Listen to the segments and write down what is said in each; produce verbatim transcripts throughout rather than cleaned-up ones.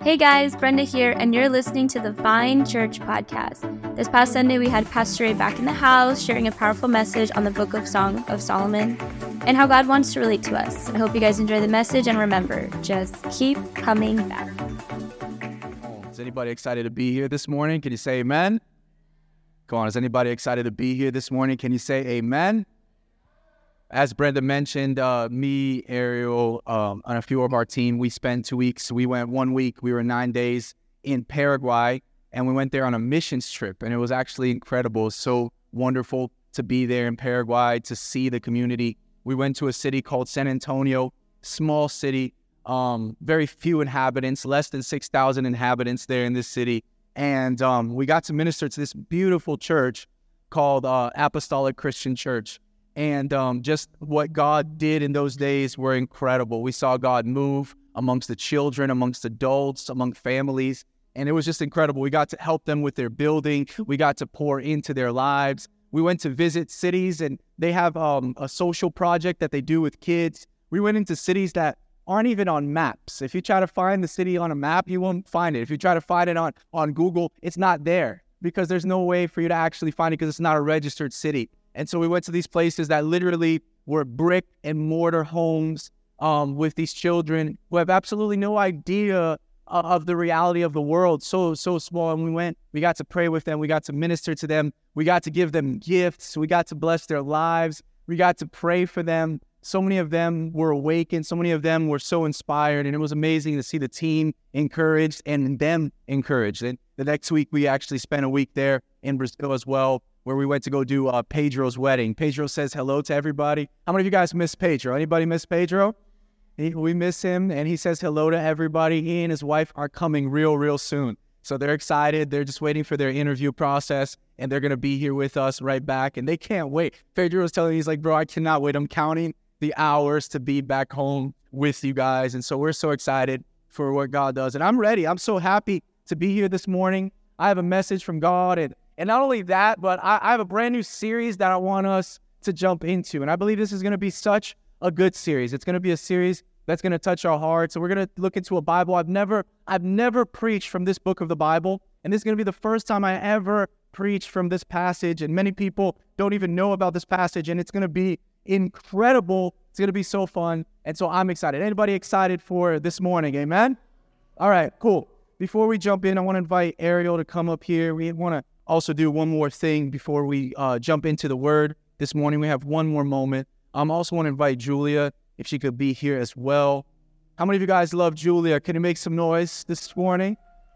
Hey guys, Brenda here, and you're listening to the Vine Church podcast. This past Sunday, we had Pastor Ray back in the house, sharing a powerful message on the book of Song of Solomon and how God wants to relate to us. I hope you guys enjoy the message, and remember, just keep coming back. Is anybody excited to be here this morning? Can you say amen? Come on, is anybody excited to be here this morning? Can you say amen? As Brenda mentioned, uh, me, Ariel, um, and a few of our team, we spent two weeks. We went one week. We were nine days in Paraguay, and we went there on a missions trip, and it was actually incredible. So wonderful to be there in Paraguay, to see the community. We went to a city called San Antonio, small city, um, very few inhabitants, less than six thousand inhabitants there in this city. And um, we got to minister to this beautiful church called uh, Apostolic Christian Church. And um, just what God did in those days were incredible. We saw God move amongst the children, amongst adults, among families, and it was just incredible. We got to help them with their building. We got to pour into their lives. We went to visit cities, and they have um, a social project that they do with kids. We went into cities that aren't even on maps. If you try to find the city on a map, you won't find it. If you try to find it on, on Google, it's not there because there's no way for you to actually find it because it's not a registered city. And so we went to these places that literally were brick and mortar homes um, with these children who have absolutely no idea of, of the reality of the world. So, so small. And we went, we got to pray with them. We got to minister to them. We got to give them gifts. We got to bless their lives. We got to pray for them. So many of them were awakened. So many of them were so inspired. And it was amazing to see the team encouraged and them encouraged. And the next week, we actually spent a week there in Brazil as well, where we went to go do uh, Pedro's wedding. Pedro says hello to everybody. How many of you guys miss Pedro? Anybody miss Pedro? He, we miss him, and he says hello to everybody. He and his wife are coming real, real soon. So they're excited. They're just waiting for their interview process, and they're going to be here with us right back, and they can't wait. Pedro was telling me, he's like, bro, I cannot wait. I'm counting the hours to be back home with you guys, and so we're so excited for what God does. And I'm ready. I'm so happy to be here this morning. I have a message from God, and And not only that, but I, I have a brand new series that I want us to jump into. And I believe this is going to be such a good series. It's going to be a series that's going to touch our hearts. So we're going to look into a Bible. I've never, I've never preached from this book of the Bible. And this is going to be the first time I ever preach from this passage. And many people don't even know about this passage. And it's going to be incredible. It's going to be so fun. And so I'm excited. Anybody excited for this morning? Amen? All right, cool. Before we jump in, I want to invite Ariel to come up here. We want to also do one more thing before we uh, jump into the word this morning. We have one more moment. I um, also want to invite Julia, if she could be here as well. How many of you guys love Julia? Can you make some noise this morning?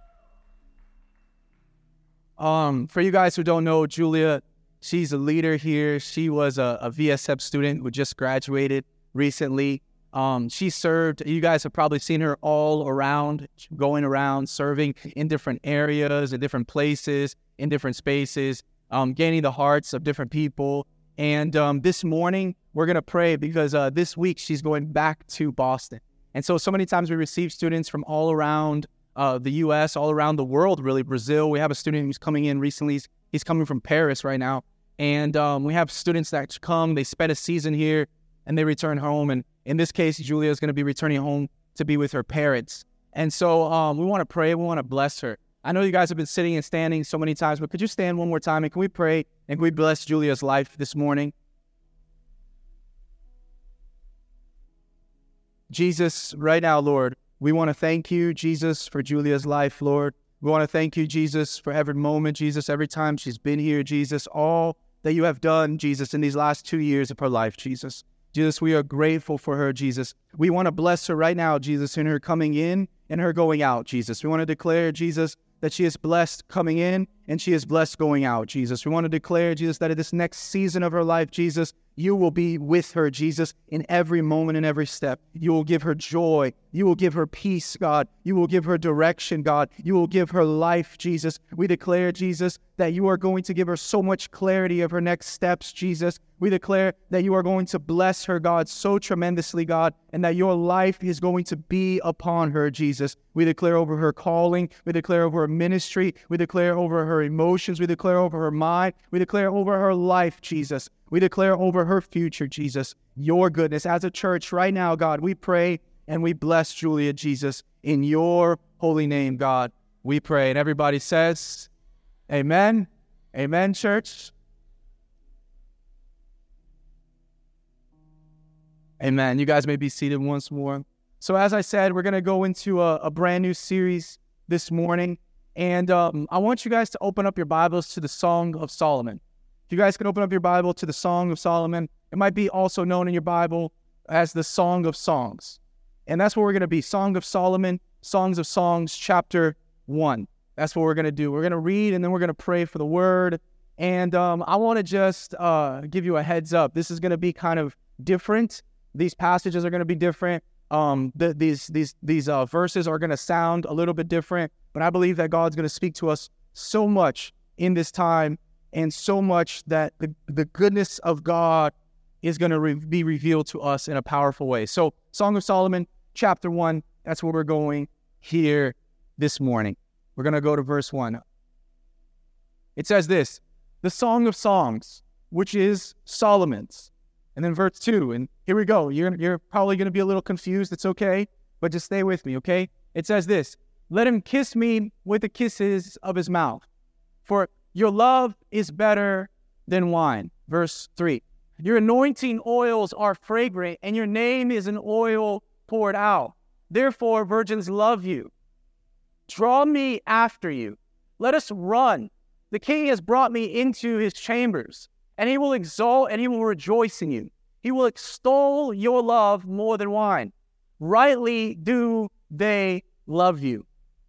Um, for you guys who don't know, Julia, she's a leader here. She was a, a V S F student who just graduated recently. Um, she served, you guys have probably seen her all around, going around, serving in different areas, in different places, in different spaces, um, gaining the hearts of different people. And um, this morning, we're going to pray because uh, this week she's going back to Boston. And so, so many times we receive students from all around uh, the U S, all around the world, really. Brazil, we have a student who's coming in recently. He's, he's coming from Paris right now. And um, we have students that come, they spend a season here, and they return home. And in this case, Julia is going to be returning home to be with her parents. And so um, we want to pray. We want to bless her. I know you guys have been sitting and standing so many times, but could you stand one more time, and can we pray, and can we bless Julia's life this morning? Jesus, right now, Lord, we want to thank you, Jesus, for Julia's life, Lord. We want to thank you, Jesus, for every moment, Jesus, every time she's been here, Jesus, all that you have done, Jesus, in these last two years of her life, Jesus. Jesus, we are grateful for her, Jesus. We want to bless her right now, Jesus, in her coming in and her going out, Jesus. We want to declare, Jesus, that she is blessed coming in and she is blessed going out, Jesus. We want to declare, Jesus, that in this next season of her life, Jesus, you will be with her, Jesus, in every moment and every step. You will give her joy. You will give her peace, God. You will give her direction, God. You will give her life, Jesus. We declare, Jesus, that you are going to give her so much clarity of her next steps, Jesus. We declare that you are going to bless her, God, so tremendously, God, and that your life is going to be upon her, Jesus. We declare over her calling. We declare over her ministry. We declare over her emotions. We declare over her mind. We declare over her life, Jesus. We declare over her future, Jesus, your goodness. As a church right now, God, we pray and we bless Julia, Jesus, in your holy name, God, we pray. And everybody says, amen. Amen, church. Amen. You guys may be seated once more. So as I said, we're going to go into a, a brand new series this morning. And um, I want you guys to open up your Bibles to the Song of Solomon. If you guys can open up your Bible to the Song of Solomon, it might be also known in your Bible as the Song of Songs. And that's what we're going to be. Song of Solomon, Songs of Songs, chapter one. That's what we're going to do. We're going to read and then we're going to pray for the word. And um, I want to just uh, give you a heads up. This is going to be kind of different. These passages are going to be different. Um, the, these these these uh, verses are going to sound a little bit different, but I believe that God's going to speak to us so much in this time, and so much that the, the goodness of God is going to re- be revealed to us in a powerful way. So, Song of Solomon, chapter one. That's where we're going here this morning. We're going to go to verse one. It says this: the Song of Songs, which is Solomon's. And then verse two, and here we go. You're, you're probably going to be a little confused. It's okay, but just stay with me, okay? It says this: let him kiss me with the kisses of his mouth, for your love is better than wine. Verse three, your anointing oils are fragrant, and your name is an oil poured out. Therefore, virgins love you. Draw me after you. Let us run. The king has brought me into his chambers, and he will exalt and he will rejoice in you. He will extol your love more than wine. Rightly do they love you.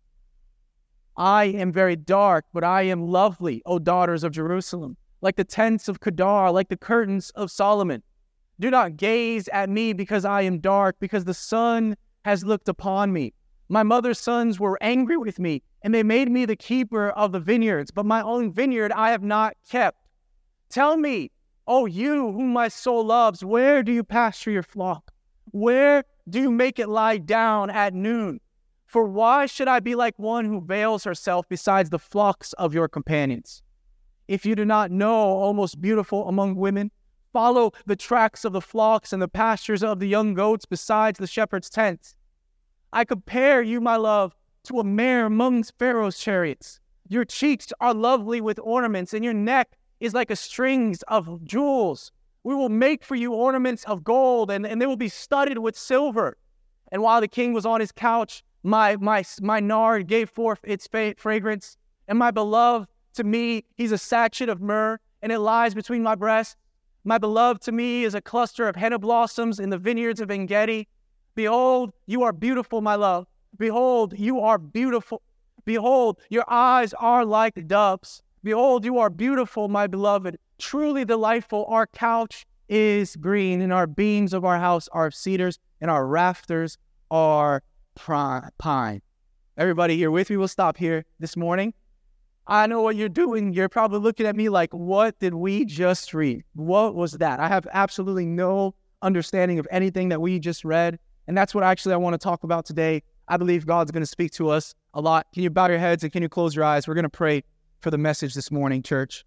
I am very dark, but I am lovely, O daughters of Jerusalem, like the tents of Kedar, like the curtains of Solomon. Do not gaze at me because I am dark, because the sun has looked upon me. My mother's sons were angry with me, and they made me the keeper of the vineyards, but my own vineyard I have not kept. Tell me, O you whom my soul loves, where do you pasture your flock? Where do you make it lie down at noon? For why should I be like one who veils herself besides the flocks of your companions? If you do not know, O most beautiful among women, follow the tracks of the flocks and the pastures of the young goats besides the shepherd's tent. I compare you, my love, to a mare among Pharaoh's chariots. Your cheeks are lovely with ornaments, and your neck is like a strings of jewels. We will make for you ornaments of gold, and, and they will be studded with silver. And while the king was on his couch, my my my nard gave forth its fa- fragrance. And my beloved, to me, he's a sachet of myrrh, and it lies between my breasts. My beloved to me is a cluster of henna blossoms in the vineyards of En-gedi. Behold, you are beautiful, my love. Behold, you are beautiful. Behold, your eyes are like doves. Behold, you are beautiful, my beloved, truly delightful. Our couch is green, and our beams of our house are cedars, and our rafters are pine. Everybody here with me? We'll stop here this morning. I know what you're doing. You're probably looking at me like, what did we just read? What was that? I have absolutely no understanding of anything that we just read, and that's what actually I want to talk about today. I believe God's going to speak to us a lot. Can you bow your heads and can you close your eyes? We're going to pray for the message this morning, church.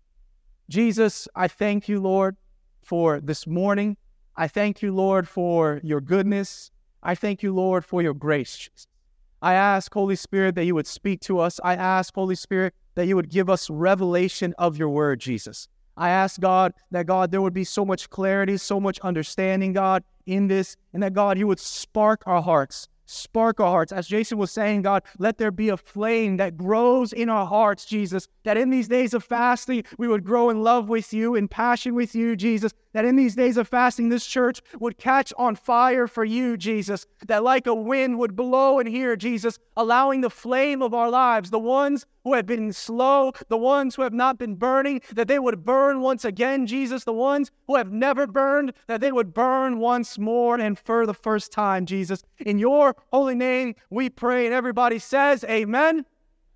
Jesus, I thank you, Lord, for this morning. I thank you, Lord, for your goodness. I thank you, Lord, for your grace. I ask, Holy Spirit, that you would speak to us. I ask, Holy Spirit, that you would give us revelation of your word, Jesus. I ask, God, that, God, there would be so much clarity, so much understanding, God, in this, and that, God, you would spark our hearts. Spark our hearts. As Jason was saying, God, let there be a flame that grows in our hearts, Jesus, that in these days of fasting, we would grow in love with you, in passion with you, Jesus, that in these days of fasting, this church would catch on fire for you, Jesus, that like a wind would blow in here, Jesus, allowing the flame of our lives, the ones who have been slow, the ones who have not been burning, that they would burn once again, Jesus, the ones who have never burned, that they would burn once more and for the first time, Jesus. In your holy name, we pray, and everybody says, amen.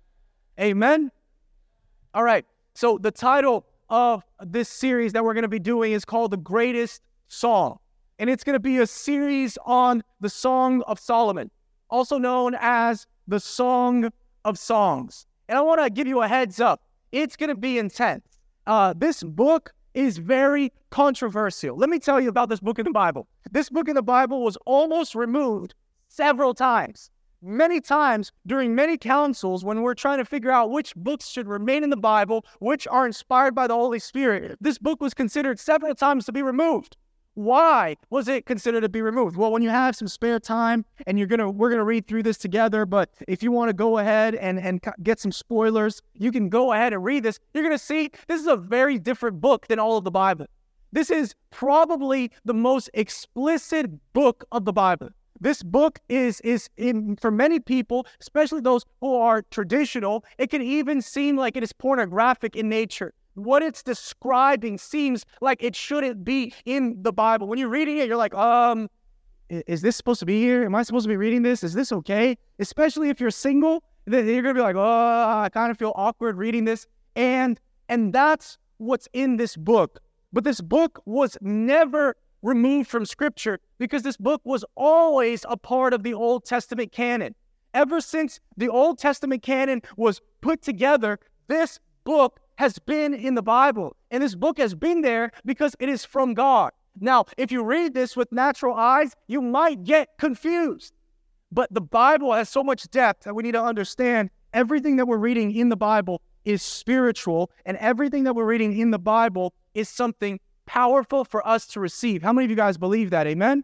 Amen. All right, so the title of this series that we're going to be doing is called The Greatest Song, and it's going to be a series on the Song of Solomon, also known as the Song of Songs. And I want to give you a heads up. It's going to be intense. Uh, this book is very controversial. Let me tell you about this book in the Bible. This book in the Bible was almost removed several times many times during many councils when we're trying to figure out which books should remain in the Bible, which are inspired by the Holy Spirit, this book was considered several times to be removed. Why was it considered to be removed? Well, when you have some spare time and you're gonna, we're gonna read through this together, but if you want to go ahead and, and get some spoilers, you can go ahead and read this. You're gonna see this is a very different book than all of the Bible. This is probably the most explicit book of the Bible. This book is, is in, for many people, especially those who are traditional, it can even seem like it is pornographic in nature. What it's describing seems like it shouldn't be in the Bible. When you're reading it, you're like, um, is this supposed to be here? Am I supposed to be reading this? Is this okay? Especially if you're single, then you're going to be like, oh, I kind of feel awkward reading this. And, and that's what's in this book. But this book was never removed from Scripture because this book was always a part of the Old Testament canon. Ever since the Old Testament canon was put together, this book has been in the Bible. And this book has been there because it is from God. Now, if you read this with natural eyes, you might get confused. But the Bible has so much depth that we need to understand everything that we're reading in the Bible is spiritual, and everything that we're reading in the Bible is something powerful for us to receive. How many of you guys believe that? Amen?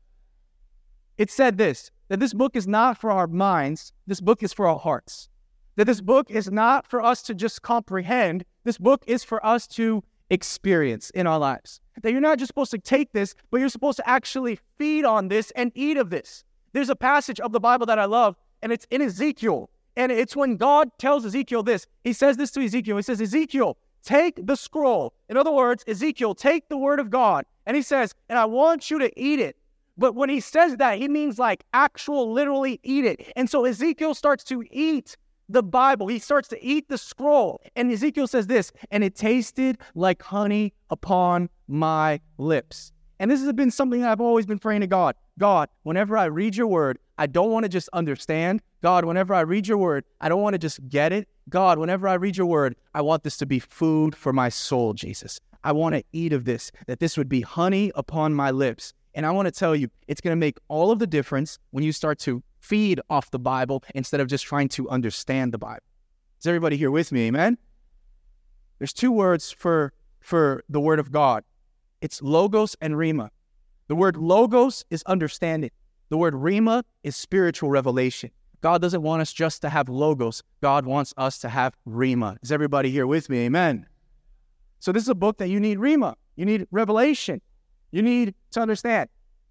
It said this, that this book is not for our minds, this book is for our hearts. That this book is not for us to just comprehend, this book is for us to experience in our lives. That you're not just supposed to take this, but you're supposed to actually feed on this and eat of this. There's a passage of the Bible that I love, and it's in Ezekiel. And it's when God tells Ezekiel this. He says this to Ezekiel. He says, Ezekiel, take the scroll. In other words, Ezekiel, take the word of God. And he says, and I want you to eat it. But when he says that, he means like actual, literally eat it. And so Ezekiel starts to eat the Bible. He starts to eat the scroll. And Ezekiel says this, and it tasted like honey upon my lips. And this has been something that I've always been praying to God. God, whenever I read your word, I don't want to just understand. God, whenever I read your word, I don't want to just get it. God, whenever I read your word, I want this to be food for my soul, Jesus. I want to eat of this, that this would be honey upon my lips. And I want to tell you, it's going to make all of the difference when you start to feed off the Bible instead of just trying to understand the Bible. Is everybody here with me? Amen? There's two words for, for the word of God. It's logos and rhema. The word logos is understanding. The word rhema is spiritual revelation. God doesn't want us just to have logos. God wants us to have rhema. Is everybody here with me? Amen. So this is a book that you need rhema. You need revelation. You need to understand.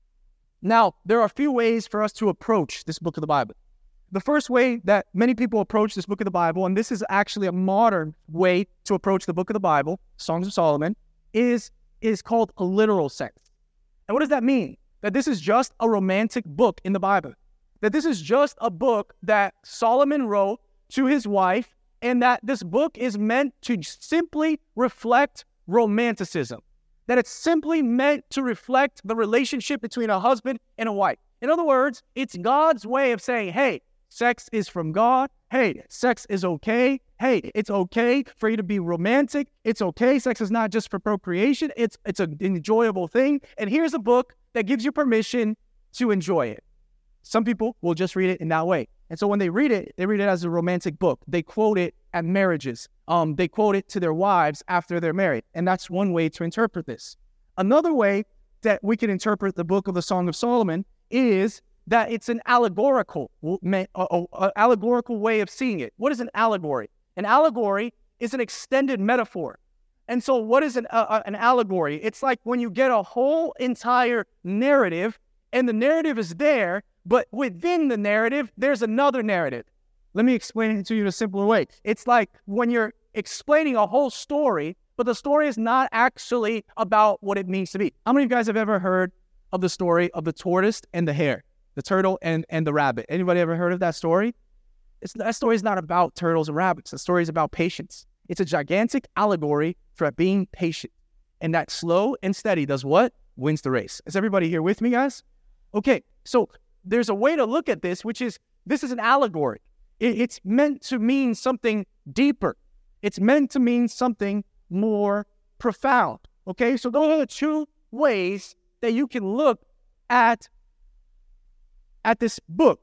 Now, there are a few ways for us to approach this book of the Bible. The first way that many people approach this book of the Bible, and this is actually a modern way to approach the book of the Bible, Songs of Solomon, is, is called a literal sense. And what does that mean? That this is just a romantic book in the Bible. That this is just a book that Solomon wrote to his wife, and that this book is meant to simply reflect romanticism. That it's simply meant to reflect the relationship between a husband and a wife. In other words, it's God's way of saying, hey, sex is from God. Hey, sex is okay. Hey, it's okay for you to be romantic. It's okay. Sex is not just for procreation. It's, it's an enjoyable thing. And here's a book that gives you permission to enjoy it. Some people will just read it in that way. And so when they read it, they read it as a romantic book. They quote it at marriages. Um, they quote it to their wives after they're married. And that's one way to interpret this. Another way that we can interpret the book of the Song of Solomon is that it's an allegorical, uh, uh, allegorical way of seeing it. What is an allegory? An allegory is an extended metaphor. And so what is an, uh, an allegory? It's like when you get a whole entire narrative, and the narrative is there, but within the narrative, there's another narrative. Let me explain it to you in a simpler way. It's like when you're explaining a whole story, but the story is not actually about what it means to be. How many of you guys have ever heard of the story of the tortoise and the hare, the turtle and, and the rabbit? Anybody ever heard of that story? It's, that story is not about turtles and rabbits. The story is about patience. It's a gigantic allegory for being patient. And that slow and steady does what? Wins the race. Is everybody here with me, guys? Okay, so there's a way to look at this, which is, this is an allegory. It, it's meant to mean something deeper. It's meant to mean something more profound. Okay, so those are the two ways that you can look at, at this book.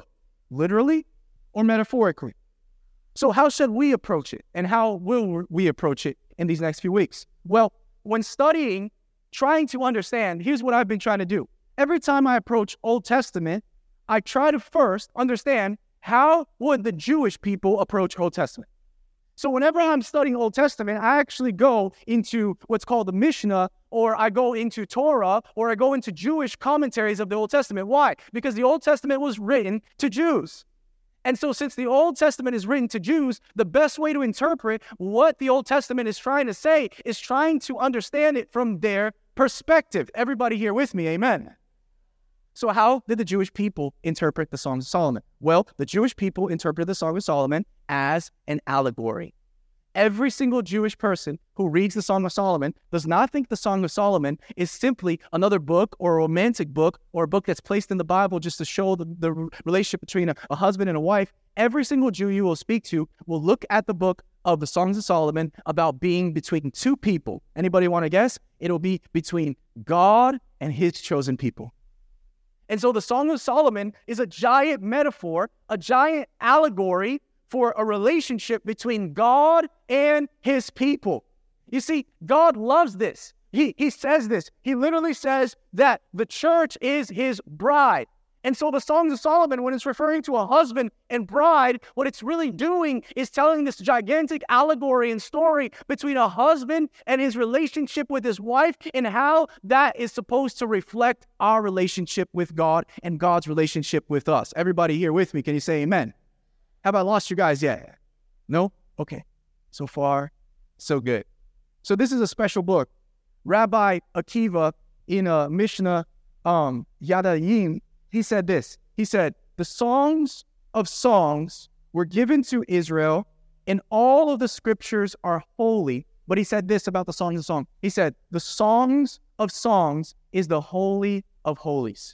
literally or metaphorically. So how should we approach it, and how will we approach it in these next few weeks? Well, when studying, trying to understand, here's what I've been trying to do. Every time I approach Old Testament, I try to first understand how would the Jewish people approach Old Testament. So whenever I'm studying Old Testament, I actually go into what's called the Mishnah, or I go into Torah, or I go into Jewish commentaries of the Old Testament. Why? Because the Old Testament was written to Jews. And so since the Old Testament is written to Jews, the best way to interpret what the Old Testament is trying to say is trying to understand it from their perspective. Everybody here with me, amen? So how did the Jewish people interpret the Songs of Solomon? Well, the Jewish people interpreted the Song of Solomon as an allegory. Every single Jewish person who reads the Song of Solomon does not think the Song of Solomon is simply another book or a romantic book or a book that's placed in the Bible just to show the, the relationship between a, a husband and a wife. Every single Jew you will speak to will look at the book of the Songs of Solomon about being between two people. Anybody want to guess? It'll be between God and his chosen people. And so the Song of Solomon is a giant metaphor, a giant allegory for a relationship between God and his people. You see, God loves this. He, he says this. He literally says that the church is his bride. And so the Songs of Solomon, when it's referring to a husband and bride, what it's really doing is telling this gigantic allegory and story between a husband and his relationship with his wife, and how that is supposed to reflect our relationship with God and God's relationship with us. Everybody here with me, can you say amen? Have I lost you guys yet? No? Okay. So far, so good. So this is a special book. Rabbi Akiva in a Mishnah um, Yadayim, he said this. He said, the songs of songs were given to Israel, and all of the scriptures are holy. But he said this about the songs of songs. He said, the songs of songs is the holy of holies.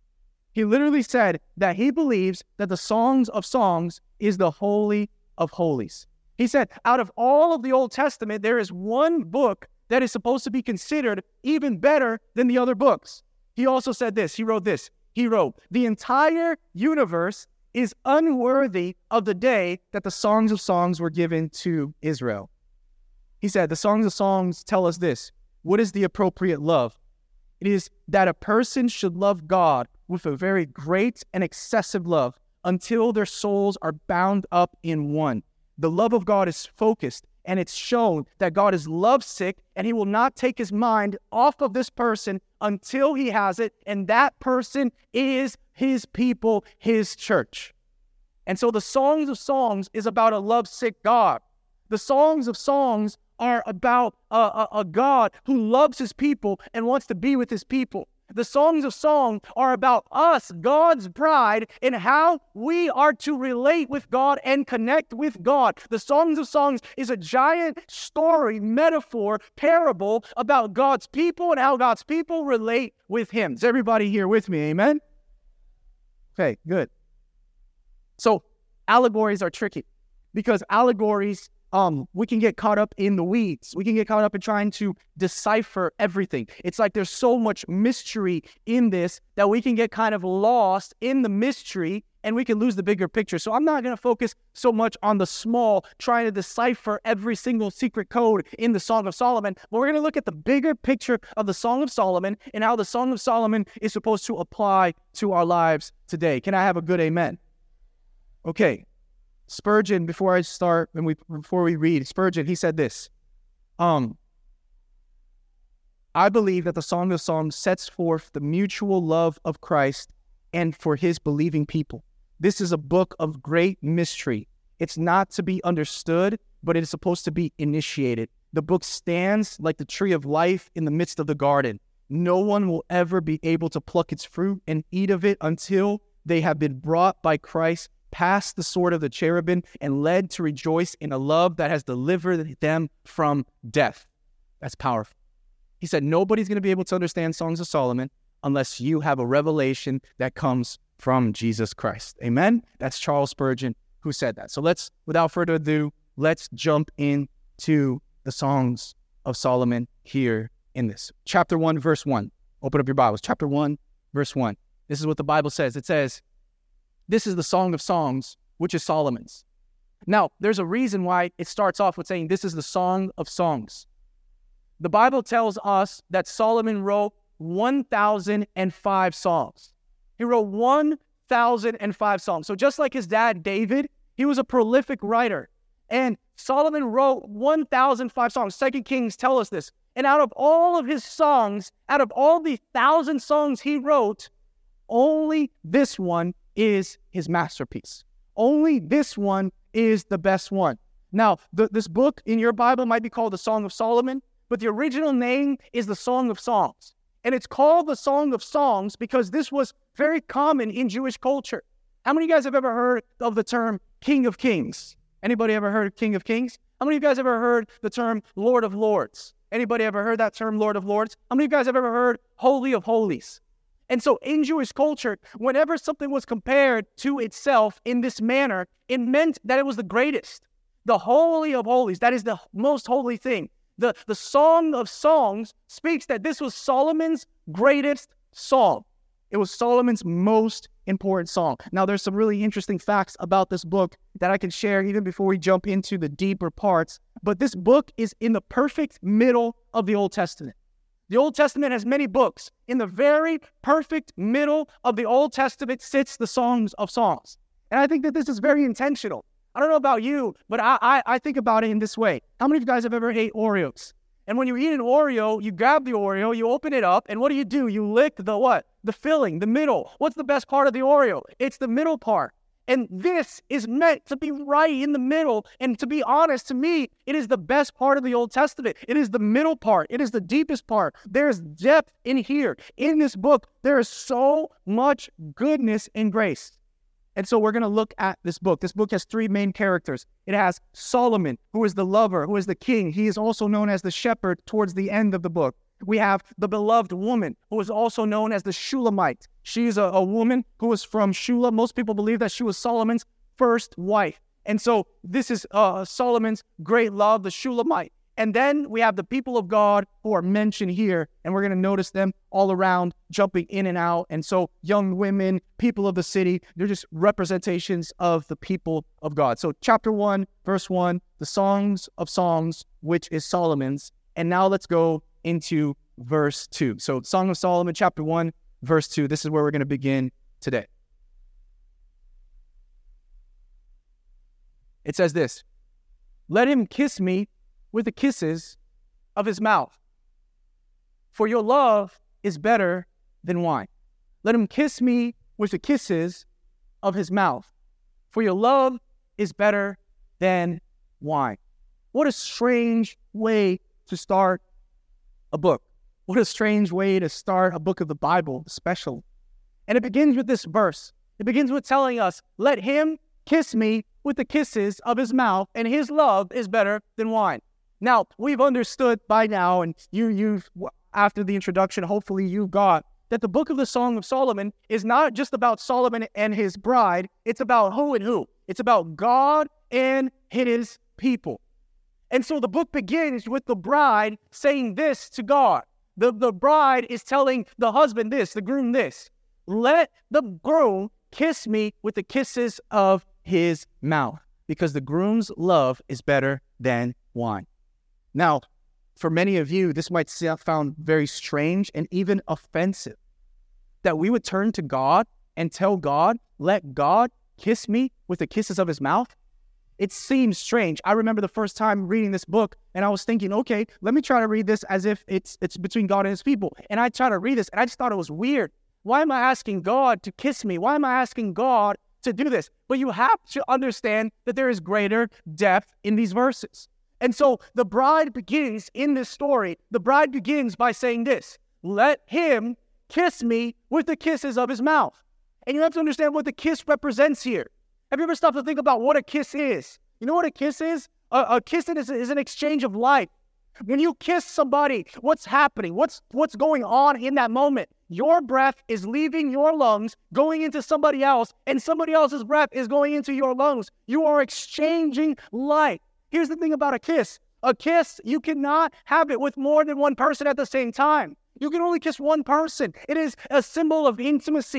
He literally said that he believes that the songs of songs is the holy of holies. He said, out of all of the Old Testament, there is one book that is supposed to be considered even better than the other books. He also said this. He wrote this. He wrote, the entire universe is unworthy of the day that the songs of songs were given to Israel. He said, the songs of songs tell us this. What is the appropriate love? It is that a person should love God with a very great and excessive love until their souls are bound up in one. The love of God is focused, and it's shown that God is lovesick, and he will not take his mind off of this person until he has it, and that person is his people, his church. And so the Songs of Songs is about a lovesick God. The Songs of Songs are about a, a, a God who loves his people and wants to be with his people. The Songs of Song are about us, God's bride, and how we are to relate with God and connect with God. The Songs of Songs is a giant story, metaphor, parable about God's people and how God's people relate with him. Is everybody here with me? Amen? Okay, good. So allegories are tricky because allegories Um, we can get caught up in the weeds. We can get caught up in trying to decipher everything. It's like there's so much mystery in this that we can get kind of lost in the mystery and we can lose the bigger picture. So I'm not going to focus so much on the small, trying to decipher every single secret code in the Song of Solomon, but we're going to look at the bigger picture of the Song of Solomon and how the Song of Solomon is supposed to apply to our lives today. Can I have a good amen? Okay. Spurgeon, before I start, and we before we read, Spurgeon, he said this. Um, I believe that the Song of Songs sets forth the mutual love of Christ and for his believing people. This is a book of great mystery. It's not to be understood, but it is supposed to be initiated. The book stands like the tree of life in the midst of the garden. No one will ever be able to pluck its fruit and eat of it until they have been brought by Christ past the sword of the cherubim and led to rejoice in a love that has delivered them from death. That's powerful. He said, nobody's going to be able to understand Songs of Solomon unless you have a revelation that comes from Jesus Christ. Amen? That's Charles Spurgeon who said that. So let's, without further ado, let's jump into the Songs of Solomon here in this. Chapter one, verse one. Open up your Bibles. Chapter one, verse one. This is what the Bible says. It says, this is the Song of Songs, which is Solomon's. Now, there's a reason why it starts off with saying this is the Song of Songs. The Bible tells us that Solomon wrote one thousand five songs. He wrote one thousand five songs. So just like his dad, David, he was a prolific writer. And Solomon wrote one thousand five songs. Second Kings tell us this. And out of all of his songs, out of all the thousand songs he wrote, only this one is his masterpiece. Only this one is the best one. Now, the, this book in your Bible might be called the Song of Solomon, but the original name is the Song of Songs. And it's called the Song of Songs because this was very common in Jewish culture. How many of you guys have ever heard of the term King of Kings? Anybody ever heard of King of Kings? How many of you guys ever heard the term Lord of Lords? Anybody ever heard that term Lord of Lords? How many of you guys have ever heard Holy of Holies? And so in Jewish culture, whenever something was compared to itself in this manner, it meant that it was the greatest. The Holy of Holies, that is the most holy thing. The, the Song of Songs speaks that this was Solomon's greatest song. It was Solomon's most important song. Now, there's some really interesting facts about this book that I can share even before we jump into the deeper parts. But this book is in the perfect middle of the Old Testament. The Old Testament has many books. In the very perfect middle of the Old Testament sits the Songs of Songs. And I think that this is very intentional. I don't know about you, but I, I, I think about it in this way. How many of you guys have ever ate Oreos? And when you eat an Oreo, you grab the Oreo, you open it up, and what do you do? You lick the what? The filling, the middle. What's the best part of the Oreo? It's the middle part. And this is meant to be right in the middle. And to be honest, to me, it is the best part of the Old Testament. It is the middle part. It is the deepest part. There's depth in here. In this book, there is so much goodness and grace. And so we're going to look at this book. This book has three main characters. It has Solomon, who is the lover, who is the king. He is also known as the shepherd towards the end of the book. We have the beloved woman, who is also known as the Shulamite. She is a, a woman who is from Shula. Most people believe that she was Solomon's first wife. And so this is uh, Solomon's great love, the Shulamite. And then we have the people of God who are mentioned here, and we're going to notice them all around, jumping in and out. And so young women, people of the city, they're just representations of the people of God. So chapter one, verse one, the Songs of Songs, which is Solomon's. And now let's go into verse two. So Song of Solomon, chapter one, verse two. This is where we're going to begin today. It says this: "Let him kiss me with the kisses of his mouth, for your love is better than wine. Let him kiss me with the kisses of his mouth, for your love is better than wine." What a strange way to start a book. What a strange way to start a book of the Bible, especially. And it begins with this verse. It begins with telling us, let him kiss me with the kisses of his mouth, and his love is better than wine. Now, we've understood by now, and you, you've, after the introduction, hopefully you got, that the book of the Song of Solomon is not just about Solomon and his bride. It's about who and who. It's about God and his people. And so the book begins with the bride saying this to God. The, the bride is telling the husband this, the groom this: let the groom kiss me with the kisses of his mouth, because the groom's love is better than wine. Now, for many of you, this might sound very strange and even offensive, that we would turn to God and tell God, let God kiss me with the kisses of his mouth. It seems strange. I remember the first time reading this book, and I was thinking, okay, let me try to read this as if it's it's between God and his people. And I tried to read this, and I just thought it was weird. Why am I asking God to kiss me? Why am I asking God to do this? But you have to understand that there is greater depth in these verses. And so the bride begins in this story, the bride begins by saying this: let him kiss me with the kisses of his mouth. And you have to understand what the kiss represents here. Have you ever stopped to think about what a kiss is? You know what a kiss is? A, a kiss is, is an exchange of life. When you kiss somebody, what's happening? What's, what's going on in that moment? Your breath is leaving your lungs, going into somebody else, and somebody else's breath is going into your lungs. You are exchanging life. Here's the thing about a kiss. A kiss, you cannot have it with more than one person at the same time. You can only kiss one person. It is a symbol of intimacy.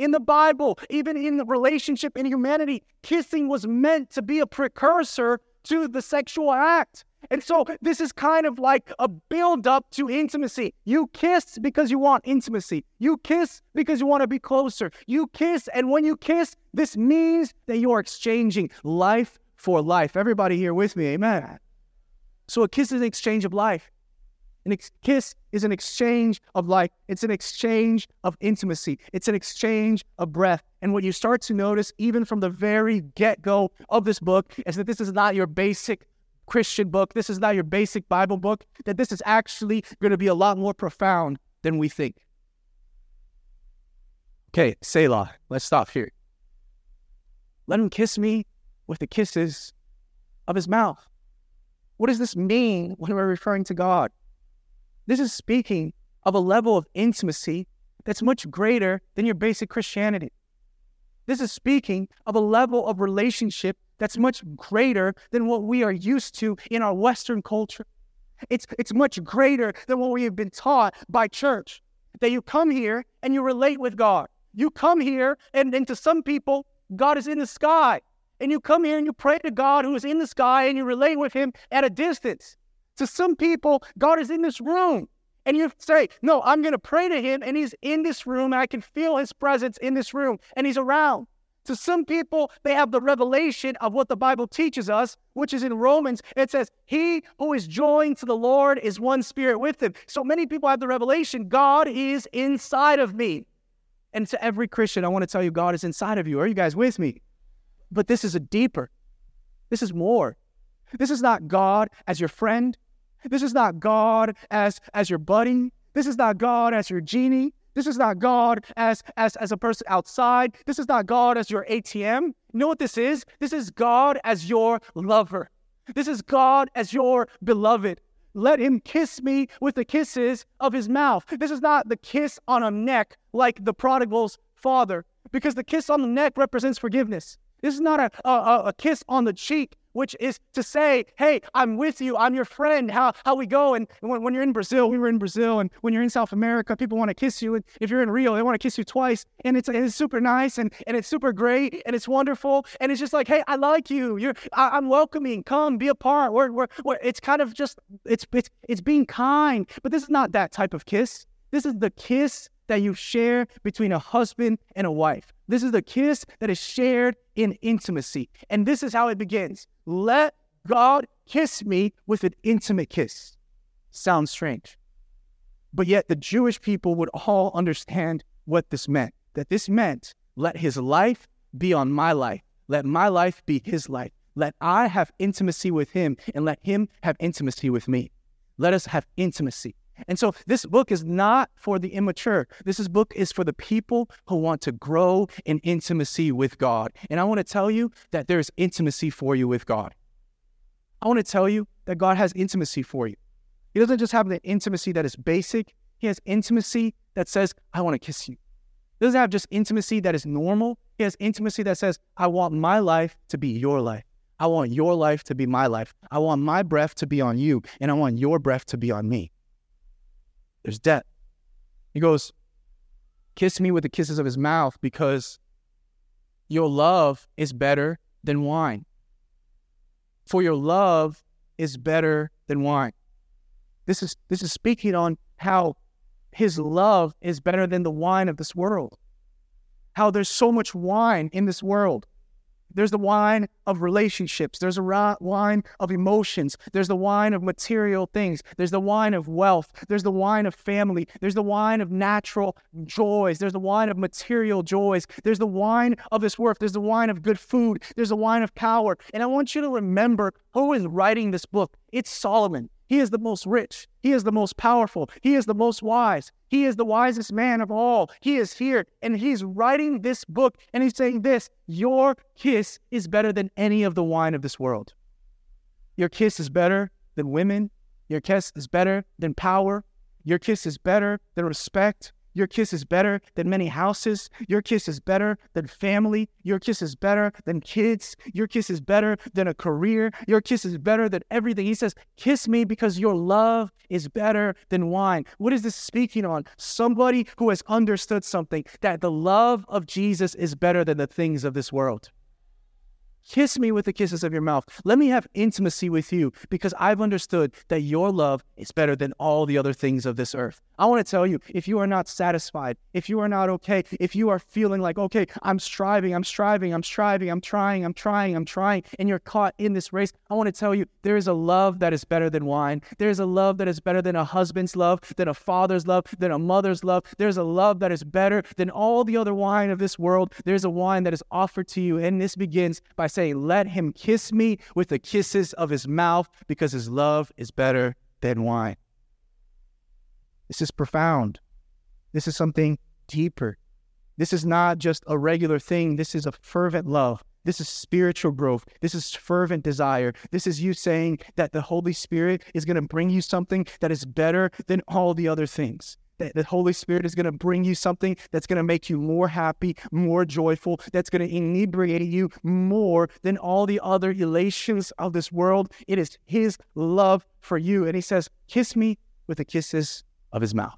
In the Bible, even in the relationship in humanity, kissing was meant to be a precursor to the sexual act. And so this is kind of like a build-up to intimacy. You kiss because you want intimacy. You kiss because you want to be closer. You kiss, and when you kiss, this means that you are exchanging life for life. Everybody here with me, amen? So a kiss is an exchange of life. An ex- kiss is an exchange of life. It's an exchange of intimacy. It's an exchange of breath. And what you start to notice, even from the very get-go of this book, is that this is not your basic Christian book. This is not your basic Bible book. That this is actually going to be a lot more profound than we think. Okay, Selah. Let's stop here. Let him kiss me with the kisses of his mouth. What does this mean when we're referring to God? This is speaking of a level of intimacy that's much greater than your basic Christianity. This is speaking of a level of relationship that's much greater than what we are used to in our Western culture. It's, it's much greater than what we have been taught by church. That you come here and you relate with God. You come here and, and to some people, God is in the sky. And you come here and you pray to God who is in the sky and you relate with him at a distance. To some people, God is in this room. And you say, no, I'm going to pray to him and he's in this room and I can feel his presence in this room and he's around. To some people, they have the revelation of what the Bible teaches us, which is in Romans. It says, he who is joined to the Lord is one spirit with him. So many people have the revelation, God is inside of me. And to every Christian, I want to tell you, God is inside of you. Are you guys with me? But this is a deeper. This is more. This is not God as your friend. This is not God as, as your buddy. This is not God as your genie. This is not God as, as, as a person outside. This is not God as your A T M. You know what this is? This is God as your lover. This is God as your beloved. Let him kiss me with the kisses of his mouth. This is not the kiss on a neck like the prodigal's father, because the kiss on the neck represents forgiveness. This is not a, a, a kiss on the cheek, which is to say, hey, I'm with you, I'm your friend, how how we go. And when, when you're in Brazil, we were in Brazil, and when you're in South America, people want to kiss you. And if you're in Rio, they want to kiss you twice. And it's, it's super nice, and, and it's super great, and it's wonderful. And it's just like, hey, I like you. You're, I, I'm welcoming. Come, be a part. We're, we're, we're, it's kind of just, it's, it's, it's being kind. But this is not that type of kiss. This is the kiss that you share between a husband and a wife. This is the kiss that is shared in intimacy. And this is how it begins. Let God kiss me with an intimate kiss. Sounds strange. But yet the Jewish people would all understand what this meant. That this meant, let his life be on my life. Let my life be his life. Let I have intimacy with him, and let him have intimacy with me. Let us have intimacy. And so this book is not for the immature. This is book is for the people who want to grow in intimacy with God. And I want to tell you that there's intimacy for you with God. I want to tell you that God has intimacy for you. He doesn't just have the intimacy that is basic. He has intimacy that says, I want to kiss you. He doesn't have just intimacy that is normal. He has intimacy that says, I want my life to be your life. I want your life to be my life. I want my breath to be on you, and I want your breath to be on me. There's depth. He goes, kiss me with the kisses of his mouth, because your love is better than wine. For your love is better than wine. This is this is speaking on how his love is better than the wine of this world. How there's so much wine in this world. There's the wine of relationships. There's a wine of emotions. There's the wine of material things. There's the wine of wealth. There's the wine of family. There's the wine of natural joys. There's the wine of material joys. There's the wine of this world. There's the wine of good food. There's the wine of power. And I want you to remember who is writing this book. It's Solomon. He is the most rich. He is the most powerful. He is the most wise. He is the wisest man of all. He is here, and he's writing this book, and he's saying this: your kiss is better than any of the wine of this world. Your kiss is better than women. Your kiss is better than power. Your kiss is better than respect. Your kiss is better than many houses. Your kiss is better than family. Your kiss is better than kids. Your kiss is better than a career. Your kiss is better than everything. He says, kiss me because your love is better than wine. What is this speaking on? Somebody who has understood something, that the love of Jesus is better than the things of this world. Kiss me with the kisses of your mouth. Let me have intimacy with you because I've understood that your love is better than all the other things of this earth. I want to tell you, if you are not satisfied, if you are not okay, if you are feeling like, okay, I'm striving, I'm striving, I'm striving, I'm trying, I'm trying, I'm trying, and you're caught in this race, I want to tell you, there is a love that is better than wine. There is a love that is better than a husband's love, than a father's love, than a mother's love. There's a love that is better than all the other wine of this world. There's a wine that is offered to you, and this begins by saying, let him kiss me with the kisses of his mouth because his love is better than wine. This is profound. This is something deeper. This is not just a regular thing. This is a fervent love. This is spiritual growth. This is fervent desire. This is you saying that the Holy Spirit is going to bring you something that is better than all the other things. That the Holy Spirit is going to bring you something that's going to make you more happy, more joyful, that's going to inebriate you more than all the other elations of this world. It is his love for you. And he says, kiss me with the kisses of his mouth.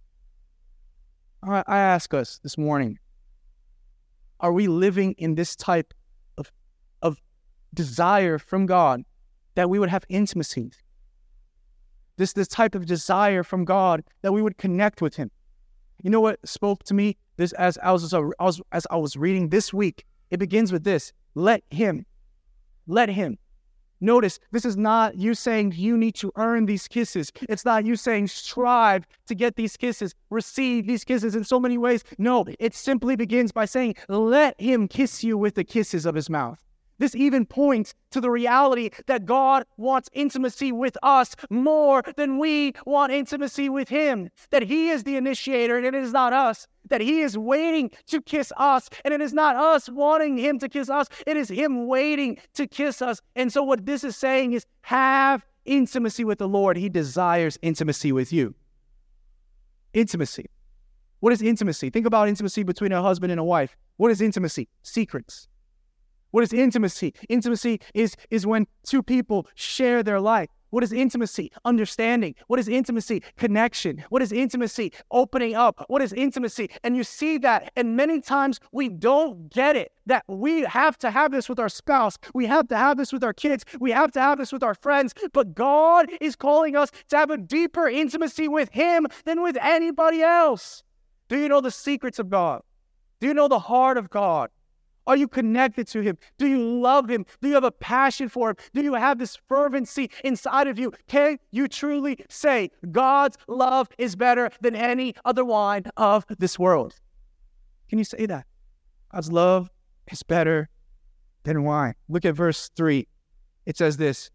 I ask us this morning, are we living in this type of, of desire from God that we would have intimacy? This, this type of desire from God that we would connect with him. You know what spoke to me this as I was, as, as I was reading this week? It begins with this: let him, let him. Notice, this is not you saying you need to earn these kisses. It's not you saying strive to get these kisses, receive these kisses in so many ways. No, it simply begins by saying, let him kiss you with the kisses of his mouth. This even points to the reality that God wants intimacy with us more than we want intimacy with him. That he is the initiator and it is not us. That he is waiting to kiss us and it is not us wanting him to kiss us. It is him waiting to kiss us. And so what this is saying is have intimacy with the Lord. He desires intimacy with you. Intimacy. What is intimacy? Think about intimacy between a husband and a wife. What is intimacy? Secrets. What is intimacy? Intimacy is, is when two people share their life. What is intimacy? Understanding. What is intimacy? Connection. What is intimacy? Opening up. What is intimacy? And you see that, and many times we don't get it, that we have to have this with our spouse. We have to have this with our kids. We have to have this with our friends. But God is calling us to have a deeper intimacy with him than with anybody else. Do you know the secrets of God? Do you know the heart of God? Are you connected to him? Do you love him? Do you have a passion for him? Do you have this fervency inside of you? Can you truly say God's love is better than any other wine of this world? Can you say that? God's love is better than wine. Look at verse three. It says this: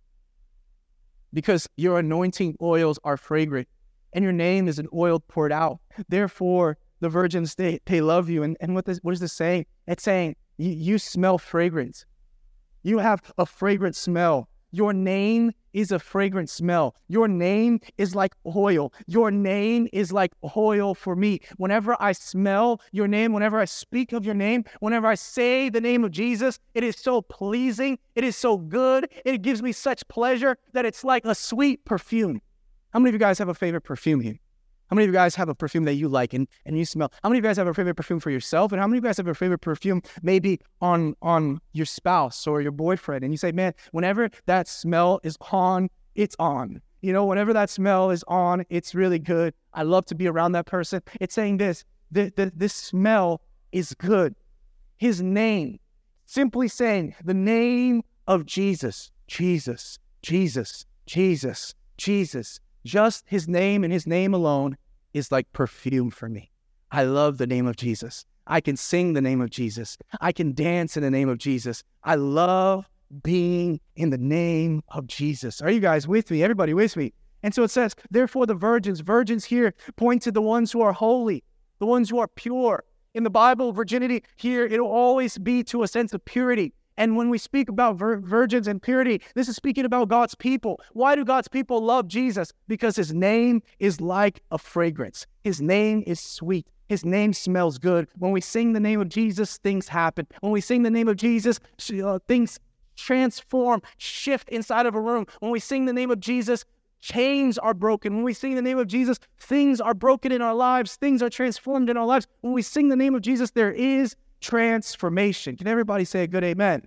because your anointing oils are fragrant, and your name is an oil poured out. Therefore, the virgins, they, they love you. And, and what, this, what is this saying? It's saying you, you smell fragrance. You have a fragrant smell. Your name is a fragrant smell. Your name is like oil. Your name is like oil for me. Whenever I smell your name, whenever I speak of your name, whenever I say the name of Jesus, it is so pleasing. It is so good. It gives me such pleasure that it's like a sweet perfume. How many of you guys have a favorite perfume here? How many of you guys have a perfume that you like and, and you smell? How many of you guys have a favorite perfume for yourself? And how many of you guys have a favorite perfume maybe on, on your spouse or your boyfriend? And you say, man, whenever that smell is on, it's on. You know, whenever that smell is on, it's really good. I love to be around that person. It's saying this, the, the, this smell is good. His name, simply saying the name of Jesus, Jesus, Jesus, Jesus, Jesus. Just his name and his name alone is like perfume for me. I love the name of Jesus. I can sing the name of Jesus. I can dance in the name of Jesus. I love being in the name of Jesus. Are you guys with me? Everybody with me? And so it says, therefore the virgins, virgins here point to the ones who are holy, the ones who are pure. In the Bible, virginity here, it'll always be to a sense of purity. And when we speak about vir- virgins and purity, this is speaking about God's people. Why do God's people love Jesus? Because his name is like a fragrance. His name is sweet. His name smells good. When we sing the name of Jesus, things happen. When we sing the name of Jesus, uh, things transform, shift inside of a room. When we sing the name of Jesus, chains are broken. When we sing the name of Jesus, things are broken in our lives. Things are transformed in our lives. When we sing the name of Jesus, there is transformation. Can everybody say a good amen?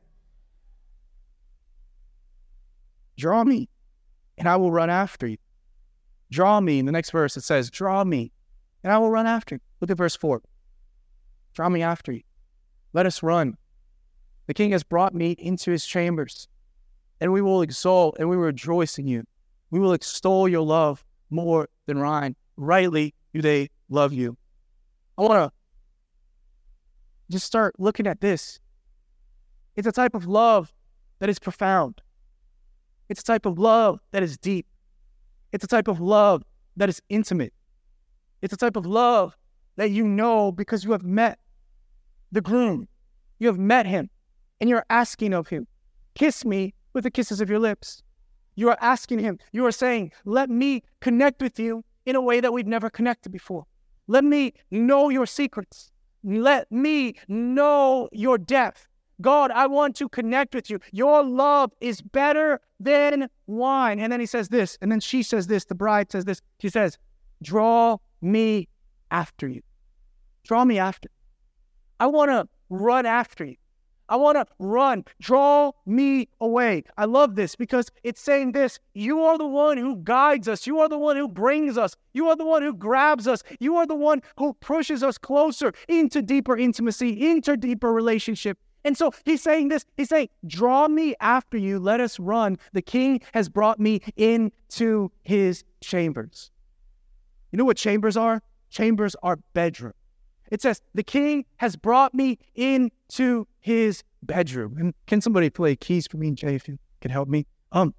Draw me, and I will run after you. Draw me. In the next verse, it says, draw me, and I will run after you. Look at verse four. Draw me after you. Let us run. The king has brought me into his chambers, and we will exalt and we will rejoice in you. We will extol your love more than wine. Rightly do they love you. I want to just start looking at this. It's a type of love that is profound. It's a type of love that is deep. It's a type of love that is intimate. It's a type of love that you know because you have met the groom. You have met him, and you're asking of him, kiss me with the kisses of your lips. You are asking him, you are saying, let me connect with you in a way that we've never connected before. Let me know your secrets. Let me know your depth. God, I want to connect with you. Your love is better than wine. And then he says this, and then she says this, the bride says this. She says, draw me after you. Draw me after. I want to run after you. I want to run. Draw me away. I love this because it's saying this. You are the one who guides us. You are the one who brings us. You are the one who grabs us. You are the one who pushes us closer into deeper intimacy, into deeper relationship. And so he's saying this. He's saying, draw me after you. Let us run. The king has brought me into his chambers. You know what chambers are? Chambers are bedroom. It says, the king has brought me into his bedroom. And can somebody play keys for me, Jay, if you can help me? Um,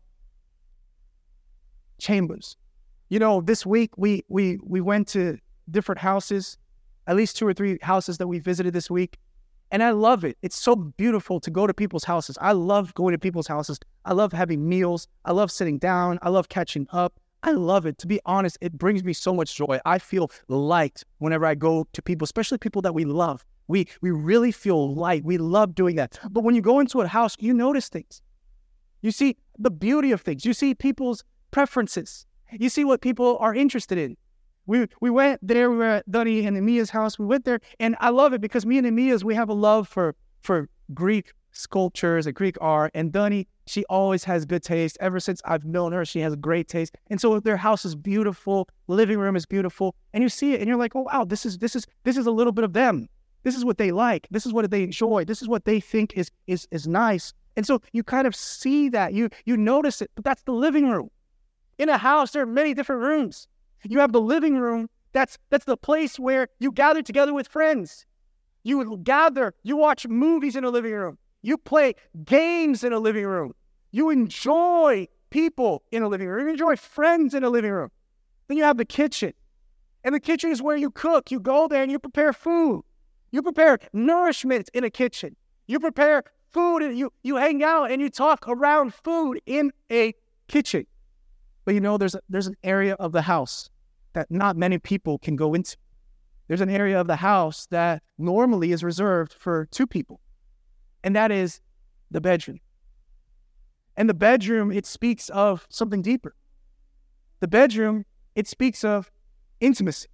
chambers. You know, this week we we we went to different houses, at least two or three houses that we visited this week. And I love it. It's so beautiful to go to people's houses. I love going to people's houses. I love having meals. I love sitting down. I love catching up. I love it. To be honest, it brings me so much joy. I feel light whenever I go to people, especially people that we love. We we really feel light. We love doing that. But when you go into a house, you notice things. You see the beauty of things. You see people's preferences. You see what people are interested in. We we went there, we were at Dunny and Emia's house. We went there, and I love it because me and Emia's, we have a love for, for Greek sculptures and Greek art. And Dunny, she always has good taste. Ever since I've known her, she has great taste. And so their house is beautiful. The living room is beautiful. And you see it, and you're like, oh, wow, this is this is this is a little bit of them. This is what they like. This is what they enjoy. This is what they think is is is nice. And so you kind of see that. You you notice it, but that's the living room. In a house, there are many different rooms. You have the living room. That's that's the place where you gather together with friends. You would gather. You watch movies in a living room. You play games in a living room. You enjoy people in a living room. You enjoy friends in a living room. Then you have the kitchen. And the kitchen is where you cook. You go there and you prepare food. You prepare nourishment in a kitchen. You prepare food and you, you hang out and you talk around food in a kitchen. But you know, there's a, there's an area of the house that not many people can go into. There's an area of the house that normally is reserved for two people. And that is the bedroom. And the bedroom, it speaks of something deeper. The bedroom, it speaks of intimacy.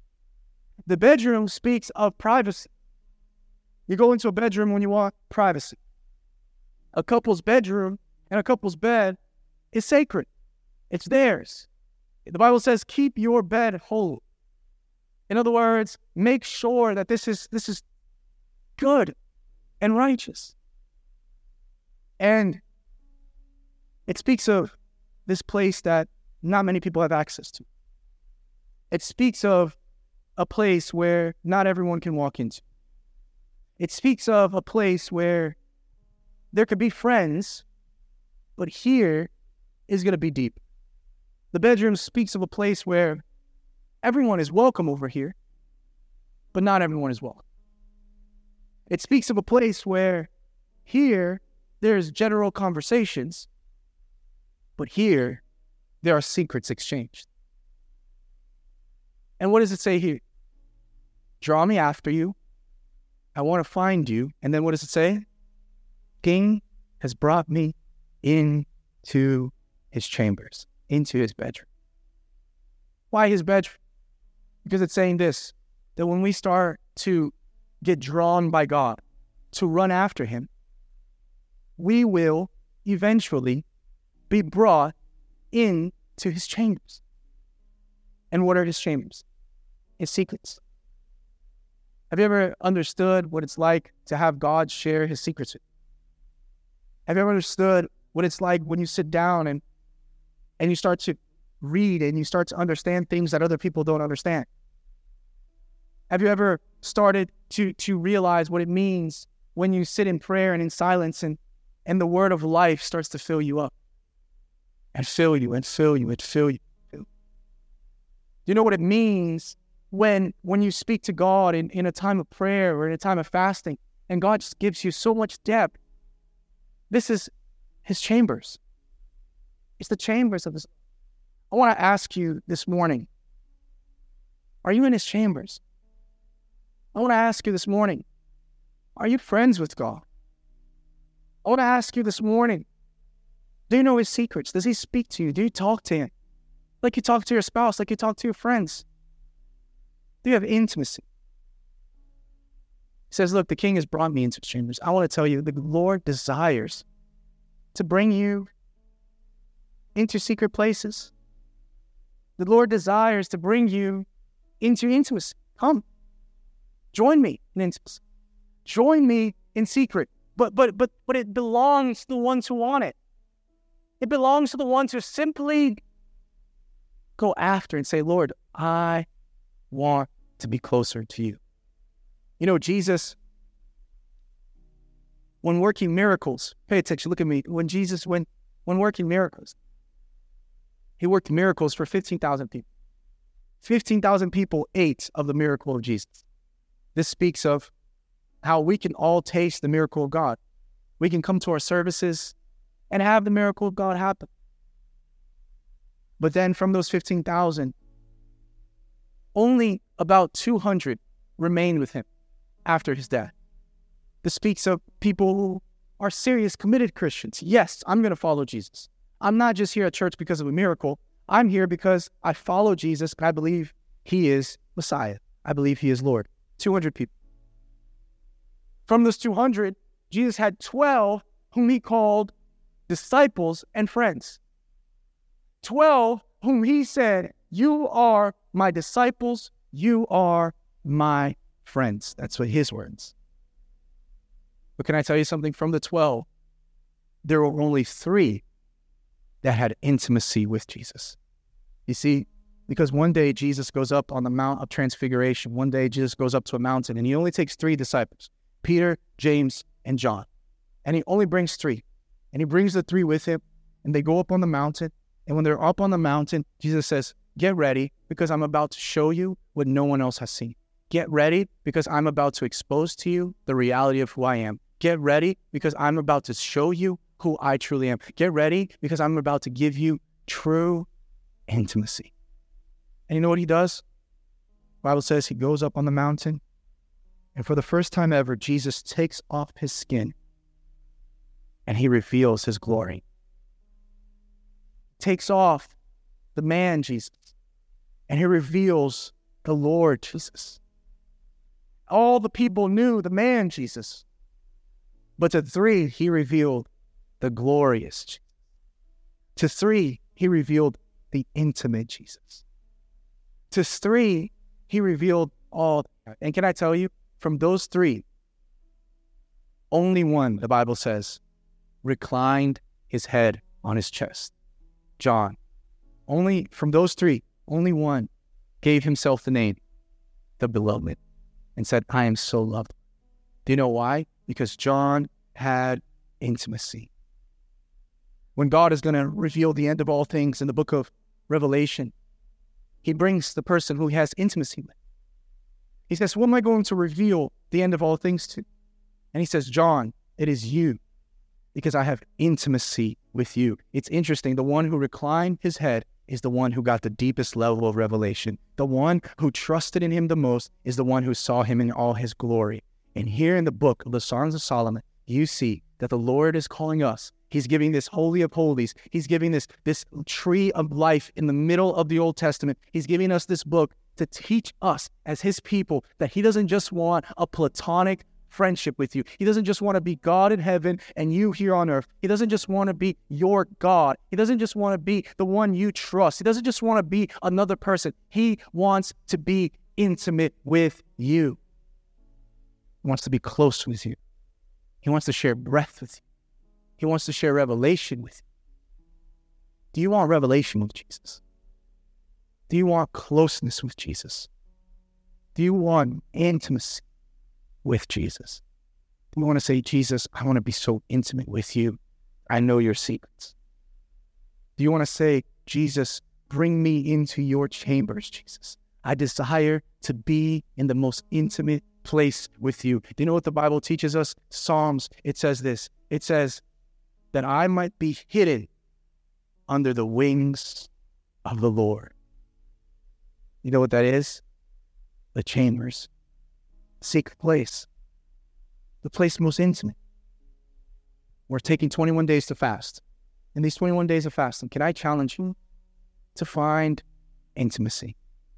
The bedroom speaks of privacy. You go into a bedroom when you want privacy. A couple's bedroom and a couple's bed is sacred. It's theirs. The Bible says, keep your bed holy. In other words, make sure that this is this is good and righteous. And it speaks of this place that not many people have access to. It speaks of a place where not everyone can walk into. It speaks of a place where there could be friends, but here is going to be deep. The bedroom speaks of a place where everyone is welcome over here, but not everyone is welcome. It speaks of a place where here there's general conversations, but here there are secrets exchanged. And what does it say here? Draw me after you. I want to find you. And then what does it say? King has brought me into his chambers, into his bedroom. Why his bedroom? Because it's saying this, that when we start to get drawn by God, to run after him, we will eventually be brought into his chambers. And what are his chambers? His secrets. Have you ever understood what it's like to have God share his secrets with you? Have you ever understood what it's like when you sit down and, and you start to read and you start to understand things that other people don't understand? Have you ever started to, to realize what it means when you sit in prayer and in silence and, and the word of life starts to fill you up? And fill you and fill you and fill you. Do you know what it means when when you speak to God in, in a time of prayer or in a time of fasting and God just gives you so much depth? This is his chambers. It's the chambers of his. I want to ask you this morning, are you in his chambers? I want to ask you this morning, are you friends with God? I want to ask you this morning, do you know his secrets? Does he speak to you? Do you talk to him? Like you talk to your spouse, like you talk to your friends? Do you have intimacy? He says, look, the king has brought me into his chambers. I want to tell you, the Lord desires to bring you into secret places. The Lord desires to bring you into intimacy. Come, join me in intimacy. Join me in secret. But but but but it belongs to the ones who want it. It belongs to the ones who simply go after and say, Lord, I want to be closer to you. You know, Jesus, when working miracles, pay attention, look at me. When Jesus, when, when working miracles, he worked miracles for fifteen thousand people. fifteen thousand people ate of the miracle of Jesus. This speaks of how we can all taste the miracle of God. We can come to our services and have the miracle of God happen. But then from those fifteen thousand, only about two hundred remained with him after his death. This speaks of people who are serious, committed Christians. Yes, I'm going to follow Jesus. I'm not just here at church because of a miracle. I'm here because I follow Jesus. I believe he is Messiah. I believe he is Lord. two hundred people. From those two hundred, Jesus had twelve whom he called disciples and friends. twelve whom he said, you are my disciples, you are my friends. That's what his words. But can I tell you something? From the twelve, there were only three that had intimacy with Jesus. You see, because one day Jesus goes up on the Mount of Transfiguration. One day Jesus goes up to a mountain and he only takes three disciples, Peter, James, and John. And he only brings three. And he brings the three with him and they go up on the mountain. And when they're up on the mountain, Jesus says, get ready because I'm about to show you what no one else has seen. Get ready because I'm about to expose to you the reality of who I am. Get ready because I'm about to show you who I truly am. Get ready because I'm about to give you true intimacy. And you know what he does? The Bible says he goes up on the mountain and for the first time ever, Jesus takes off his skin and he reveals his glory. Takes off the man Jesus and he reveals the Lord Jesus. All the people knew the man Jesus, but to three he revealed the glorious Jesus. To three he revealed the intimate Jesus. To three he revealed all. And can I tell you, from those three, only one, the Bible says, reclined his head on his chest. John. Only from those three, only one gave himself the name, the beloved, and said, I am so loved. Do you know why? Because John had intimacy. When God is going to reveal the end of all things in the book of Revelation, he brings the person who he has intimacy with. He says, who am I going to reveal the end of all things to? And he says, John, it is you. because I have intimacy with you. It's interesting. The one who reclined his head is the one who got the deepest level of revelation. The one who trusted in him the most is the one who saw him in all his glory. And here in the book of the Songs of Solomon, you see that the Lord is calling us. He's giving this Holy of Holies. He's giving this, this tree of life in the middle of the Old Testament. He's giving us this book to teach us as his people that he doesn't just want a platonic friendship with you. He doesn't just want to be God in heaven and you here on earth. He doesn't just want to be your God. He doesn't just want to be the one you trust. He doesn't just want to be another person. He wants to be intimate with you. He wants to be close with you. He wants to share breath with you. He wants to share revelation with you. Do you want revelation with Jesus? Do you want closeness with Jesus? Do you want intimacy with Jesus? Do you want to say, Jesus, I want to be so intimate with you. I know your secrets. Do you want to say, Jesus, bring me into your chambers, Jesus? I desire to be in the most intimate place with you. Do you know what the Bible teaches us? Psalms, it says this. It says that I might be hidden under the wings of the Lord. You know what that is? The chambers. Secret place. The place most intimate. We're taking twenty-one days to fast. In these twenty-one days of fasting, can I challenge you to find intimacy?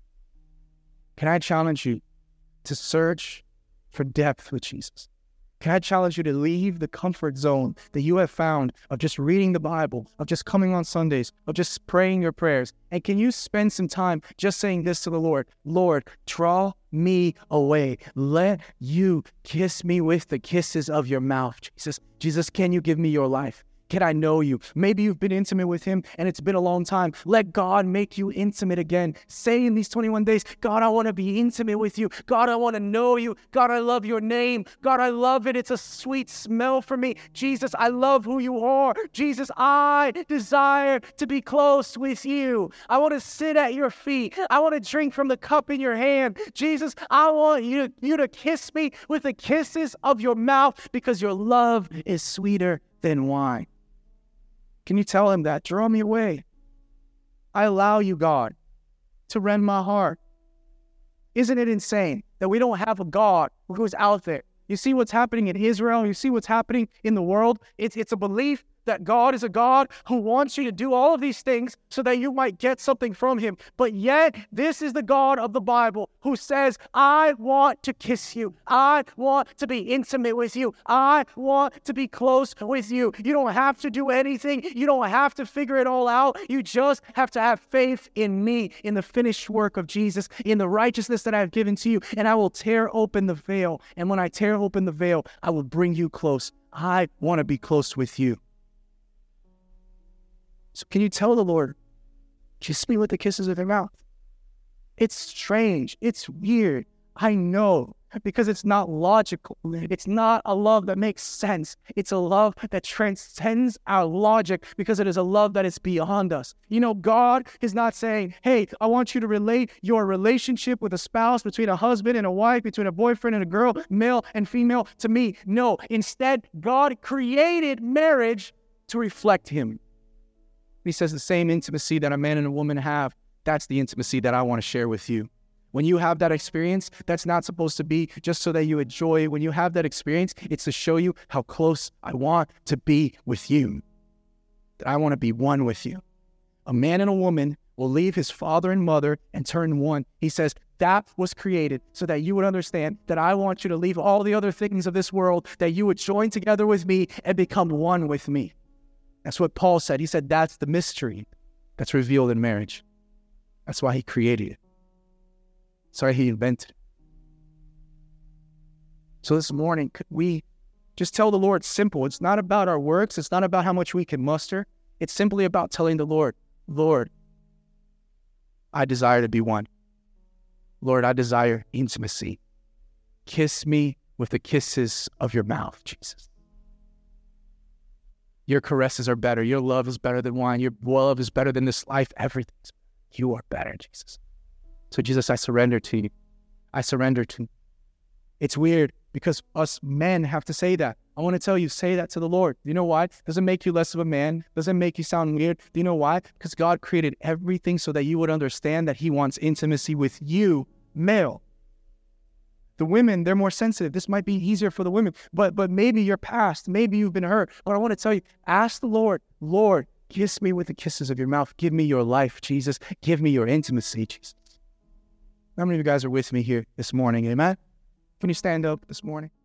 Can I challenge you to search for depth with Jesus? Can I challenge you to leave the comfort zone that you have found of just reading the Bible, of just coming on Sundays, of just praying your prayers? And can you spend some time just saying this to the Lord? Lord, draw me away. Let you kiss me with the kisses of your mouth, Jesus. Jesus, can you give me your life? Can I know you? Maybe you've been intimate with him and it's been a long time. Let God make you intimate again. Say in these twenty-one days, God, I want to be intimate with you. God, I want to know you. God, I love your name. God, I love it. It's a sweet smell for me. Jesus, I love who you are. Jesus, I desire to be close with you. I want to sit at your feet. I want to drink from the cup in your hand. Jesus, I want you to, you to kiss me with the kisses of your mouth because your love is sweeter than wine. Can you tell him that? Draw me away. I allow you, God, to rend my heart. Isn't it insane that we don't have a God who's out there? You see what's happening in Israel. You see what's happening in the world. It's, it's a belief that God is a God who wants you to do all of these things so that you might get something from him. But yet, this is the God of the Bible who says, I want to kiss you. I want to be intimate with you. I want to be close with you. You don't have to do anything. You don't have to figure it all out. You just have to have faith in me, in the finished work of Jesus, in the righteousness that I have given to you, and I will tear open the veil. And when I tear open the veil, I will bring you close. I want to be close with you. So can you tell the Lord, kiss me with the kisses of your mouth? It's strange. It's weird. I know, because it's not logical. It's not a love that makes sense. It's a love that transcends our logic because it is a love that is beyond us. You know, God is not saying, hey, I want you to relate your relationship with a spouse, between a husband and a wife, between a boyfriend and a girl, male and female, to me. No, instead, God created marriage to reflect him. He says the same intimacy that a man and a woman have, that's the intimacy that I want to share with you. When you have that experience, that's not supposed to be just so that you enjoy it. When you have that experience, it's to show you how close I want to be with you. That I want to be one with you. A man and a woman will leave his father and mother and turn one. He says that was created so that you would understand that I want you to leave all the other things of this world, that you would join together with me and become one with me. That's what Paul said. He said that's the mystery that's revealed in marriage. That's why he created it. That's why he invented it. So this morning, could we just tell the Lord simple? It's not about our works. It's not about how much we can muster. It's simply about telling the Lord, Lord, I desire to be one. Lord, I desire intimacy. Kiss me with the kisses of your mouth, Jesus. Your caresses are better. Your love is better than wine. Your love is better than this life. Everything. You are better, Jesus. So Jesus, I surrender to you. I surrender to you. It's weird because us men have to say that. I want to tell you, say that to the Lord. You know why? Doesn't make you less of a man. Doesn't make you sound weird. Do you know why? Because God created everything so that you would understand that he wants intimacy with you, male. The women, they're more sensitive. This might be easier for the women, but but maybe you're past. Maybe you've been hurt. But I want to tell you, ask the Lord, Lord, kiss me with the kisses of your mouth. Give me your life, Jesus. Give me your intimacy, Jesus. How many of you guys are with me here this morning? Amen? Can you stand up this morning?